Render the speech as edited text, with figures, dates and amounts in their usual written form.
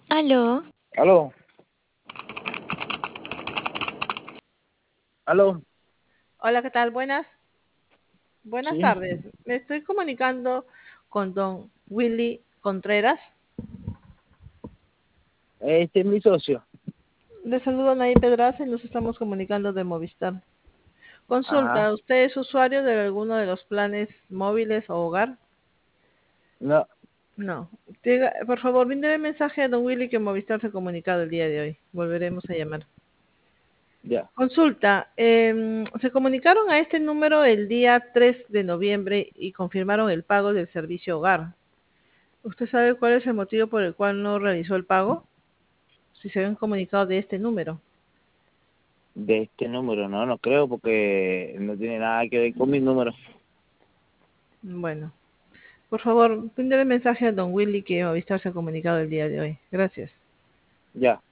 Aló, Aló, aló, Hola, ¿qué tal? Buenas sí, tardes. Me estoy comunicando con don Willy Contreras. este es mi socio. Le saludo Nay Pedraza y nos estamos comunicando de Movistar. Ajá, Consulta, ¿usted es usuario de alguno de los planes móviles o hogar? no, No. Por favor, bríndeme mensaje a don Willy que Movistar se ha comunicado el día de hoy. Volveremos a llamar. ya, Consulta, se comunicaron a este número el día 3 de noviembre y confirmaron el pago del servicio hogar. ¿Usted sabe cuál es el motivo por el cual no realizó el pago? Si se habían comunicado de este número. de este número, no, no creo porque no tiene nada que ver con mi número. Bueno, por favor, bríndele mensaje a don Willy que Movistar se ha comunicado el día de hoy. Gracias. Ya.